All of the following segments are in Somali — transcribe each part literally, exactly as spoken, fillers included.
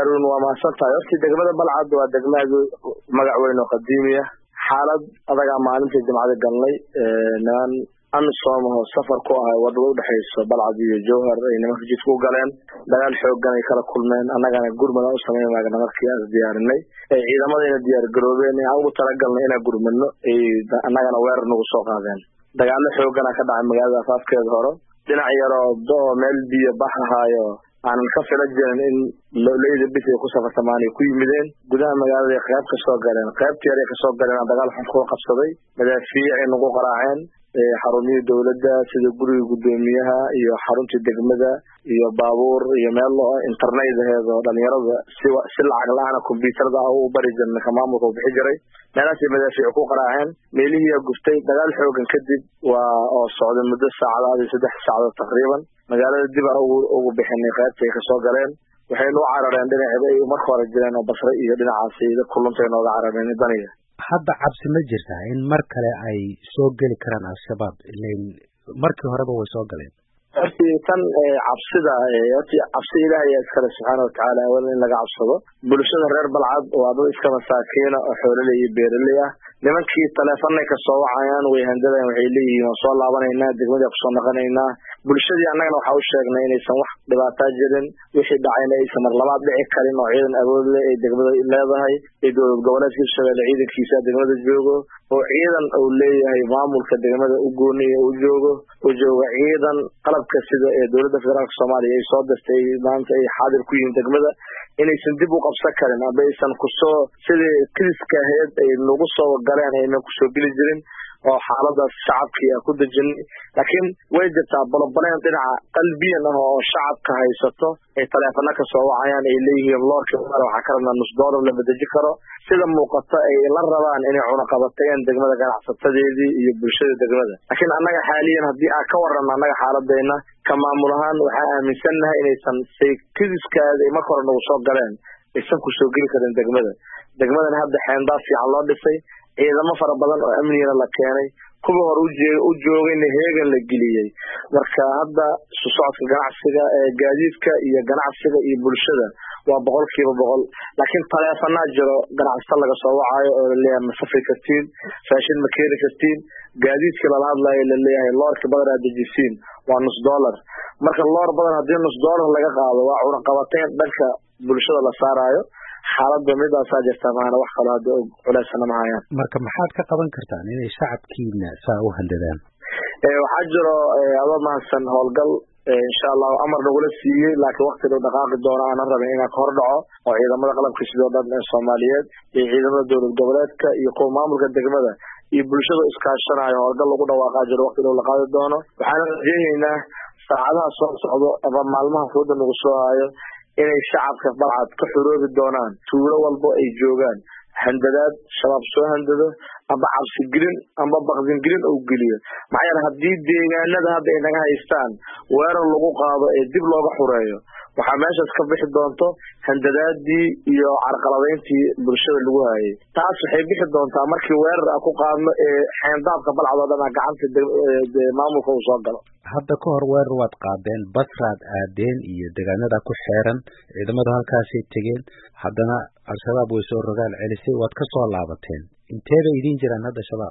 هارون وما سنتا يرتي دقمة بالعد ودقمة مقعوين وقديمية حالة أضاق معلمة الجماعة القنلي نان أنصامه سفر كوها وضعوا بحيث بالعد جوهر إنما في جيتكو قلين دقال حوق قاني كلا كل من أنا قانا قرمنا أصمين ما قانا مكياز ديارني إذا ما دينا ديار قروبين أو ترقلنا إنا قرمنا أنا قانا وير نغسوق هذين دقال حوق قانا كدعا مقاذا فافك يظهره دينا عيارو دو ميل بي بحها يو أنا مكفي لجل إن لو ليد بيتي خصوصا ثمانية كوي مدين قدام مقاذا خياب كسوق قلين خياب تياري كسوق قلين دقال حنقوق قبصدي مدى فيه نقوق راعين حرمية دولة سيدو قروي قدوميها iyo xarunta degmada iyo baabuur iyo meel internet heedo dhalinyarada si lacag la'aan computerada oo bari jirnay kamaamulka bixi jiray meelaha madaafiic ku qaraaceen meelihii guftay dagaal xoogan kadib waa oo socday muddo saacadaad saddex saacadood taqriiban magaalada dib ugu bixinay qaybtay ka soo galeen waxay loo carareen dhinaca ay markii hore jireen oo basra iyo dhinacaas ay kulantay nooga carareen daniga hadda cabsi ma jirtaa in mar kale ay soo gali karaan al-shabaab ileen markii horeba way soo galeen hortii tan cabsida hortii cabsi ilaahay iskale subxaanahu wa tacaala wala in laga cabsado bulshada reer balcad waa dad iska masaakiina oo xoololey iyo beeraley ah nimankii taleefanay ka soo wacayaan way handadeen waxay leeyihiin oo soo laabanayna degmada ku soo noqonaynaa bulshadii annagana waxa uu sheegnay inaysan wax dhibaato jirin wixii dhacayna aysan mar labaad dhici karin oo ciidan awood leh ee degmada leedahay ee dowlad goboleedka Shabeelle ciidankiisa degmada joogo oo ciidan uu leeyahay maamulka degmada u gooniyo u joogo oo jooga ciidan qalabka sida ee dowladda federaalka Soomaaliya ay soo dastay maanta ay xaadir ku yihiin degmada inaysan dib u qabsan karin ama aysan ku soo sidii kiiska heed ay lagu soo galeen ayna ku soo geli jirin oo xaalada shacabka ku dajin laakiin way jirtaa balbaleen dhinaca qalbiyan ah oo shacabka haysato ee taleefana ka soo wacayaan ay leeyihiin loorka waxa karana nus doolar la bedeji karo sida muuqata ay la rabaan inay cuna qabateen degmada ganacsatadeedii iyo bulshada degmada laakiin annaga xaaliyan hadii aan ka waran annaga xaaladeena ka maamulahan waxa aaminsanahay inaysan saykiskaada ay markor nagu soo galeen aysan ku soo gali karin degmada degmadana hadda xeendaac fiican loo dhisay ciidamo fara badan oo amniga la keenay kuwa hor u joogayna heegan la geliyay marka hadda socodka ganacsiga ee gaadiidka iyo ganacsiga iyo bulshada waa boqolkiiba boqol laakiin taleefana jiro ganacsiga laga soo wacayo oo leeyahay masafay kartiin faashin ma keeni kartiin gaadiidka la hadlayo la leeyahay loorka badan aad dejisiin waa nus dollar marka loor badan hadii nus dollar laga qaado waa cuna qabateen dhanka bulshada la saarayo xaaladda midaas jirta maana wax kale hada culeysana ma hayaan marka maxaad ka qaban kartaan inay shacabkiina saa u handadaan ee waxa jiro aba mahadsan howlgal insha Allah amar nagula siiyay laakiin waqti dhow dhaqaaqi doona aan rabay inaan ka hor dhaco oo ciidamada qalabka sidoo dhan ee Soomaaliyeed iyo ciidamada dowlad goboleedka iyo kuwa maamulka degmada iyo bulshada iskaashanayo howlgal lagu dhawaaqaa jiro waqti dhow la qaadi doono waxaan rajaynaynaa saacadaha soo socdo ama maalmaha fooda nagu soo hayo inay shacabka balcad ka xuroobi doonaan tuulo walba ay joogaan handadaad shabaab soo handado aba cabsi gelin aba baqdin gelin oo geliyo maxay hadii deegaanada hadda ay naga haystaan weerar lagu qaado ee dib looga xureeyo waxa meeshaas ka bixi doonto handadaadii iyo carqaladeyntii bulshada lagu hayay taas waxay bixi doontaa markii weerar ku qaadno ee xeyndaabka balcad oo dhan gacanta maamulka uu soo galo hadda ka hor weerar waad qaadeen basraad aadeen iyo deegaanada ku xeeran ciidamada halkaasay tegeen haddana al-shabaab way soo rogaal celisay waad ka soo laabateen inteeda idin jiraan hadda shabaab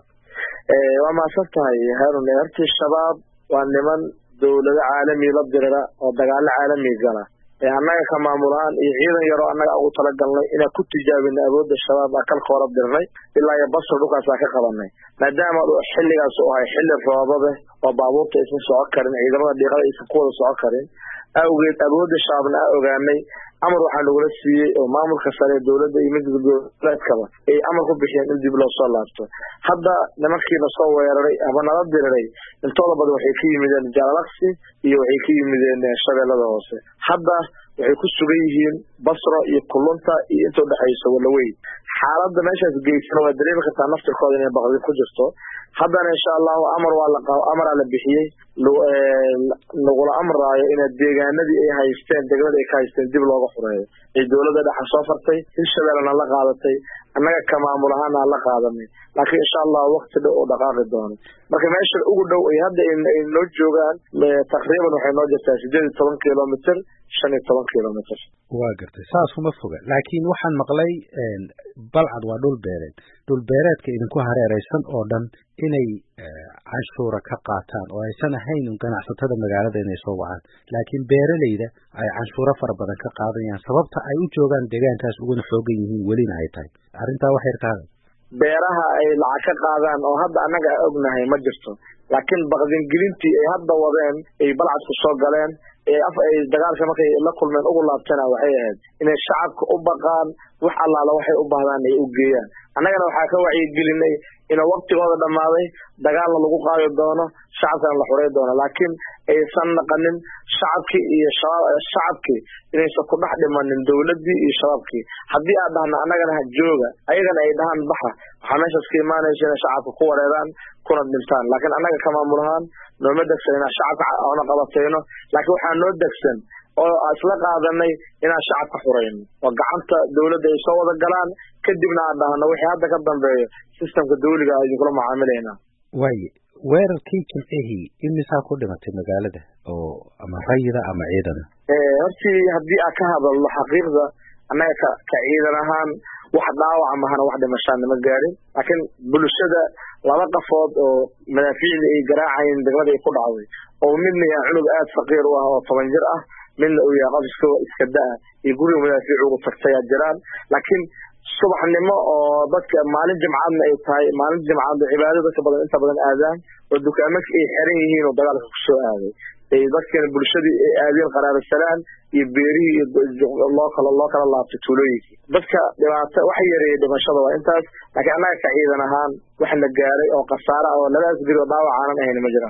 ee waa maasan tahay Harun hortii shabaab waa niman dawlad caalami la dirira oo dagaal caalami gala ee annaga ka maamulaan iyo ciidan yaro annaga ugu talagalnay inaan ku tijaabino awoodda shabaab akal qoorab dirnay ilaa iyo basra dhulkaas ka qabanay maadaama xilligaas oo ay xilli roobada oo baabuurta aysan soo karin ciidamada dhiiqada aysan ku wada soo karin awgeed awoodda shabaabna ogaanay amar waxa lagu siiyay oo maamulka sare dawladda iyo midda gobolkaba ay amar ku bixiyeen in dib loo soo laabto hadda nimankii la soo weeraray ama nala diray intooda badan waxay ka yimideen Jaalalaksi iyo waxay ka yimideen Shabeellada hoose hadda waxay ku sugan yihiin Basra iyo Kulunta iyo inta u dhaxayso Walaweyn xaaladda meeshaas geeysan waa dareemi kartaa naftirkooda inay baqdi ku jirto haddana insha Allah amar waa la qaaw amar la bixiyay nagula amraayo ina deegaanadii ay haysteen degmada ay ka haysteen dib looga xureeyo ay dowladda dhexe soo fartay Hirshabeellena la qaadatay annaga ka maamul ahaan la qaadanay laakiin insha Allah waqti dhow oo dhaqaaqi doono marka meesha ugu dhow ay hadda ay noo joogaan taqriiban waxay noo jirtaa sideed iyo toban kiiloomitir shan iyo toban kiiloomitir waa gartay saas uma foga laakiin waxaan maqlay balcad waa dhul beereed dhul beereedka idinku hareeraysan oo dhan inay canshuura ka qaataan oo aysan ahayn ganacsatada magaalada inay soo wacaan laakiin beeralayda ay canshuura fara badan ka qaadanayaan sababta ay u joogaan deegaankaas uguna xoogan yihiin welina ay tahay arrintaa wax yar ka hadal beeraha ay lacag ka qaadaan oo hadda annaga ognahay ma jirto laakiin baqdingelintii ay hadda wadeen ay balcad ku soo galeen ee af ay dagaalka markay la kulmeen ugu laabtana waxay ahayd inay shacabka u baqaan wax allaala waxay u baahdaan ay u geeyaan annagana waxaa ka wacyigelinay in waqtigooda dhamaaday dagaalna lagu qaadi doono shacabkana la xurey doono laakiin aysan naqanin shacabkii iyo shacabkii inaysan ku dhex dhimanin dowladdii iyo shacabkii haddii aad dhahna annagana ha jooga ayagana ay dhahaan baxa waxaa meeshaas ka imaanaysa inay shacabka ku wareeraan kuna dhintaan laakiin annaga ka maamul ahaan nooma degsan inaan shacabka oona qabatayno laakiin waxaa noo degsan oo isla qaadanay inaan shacabka xureyno oo gacanta dowladda ay soo wada galaan kadibna aan dhahno wixii hadda ka dambeeyo systemka dawliga ah idinkula macaamilaynaa waaye weerarkii jimcihii imisaa ku dhimatay magaalada oo ama rayida ama ciidana hortii haddii aan ka hadalno xaqiiqda annaga ka ka ciidan ahaan wax dhaawac mahana wax dhimashaan nama gaarin laakiin bulshada laba qafood oo madaafiicda ay garaacayeen degmada ay ku dhacday oo midna yaa cunug aad faqiir u ah oo toban jir ah midna uu yahay qof iska iska daa iyo guriga madaafiic ugu tagtay jiraan laakiin subaxnimo oo dadka maalin jimcaadna ay tahay maalin jimcaad cibaadada dadka badan inta badan aadaan oo dukaamada ay xiran yihiin oo dagaalka ku soo aaday ay dadkana bulshadii ay aadeen qaraabo salaan iyo beerihii loo kala loo kala laabtay tuulooyinkii dadka dhibaato wax yareeyay dhimashada waa intaas laakiin annaga ka ciidan ahaan wax la gaaray oo khasaare oo labadaas gari oo dhaawac aanan ahayn ma jiraan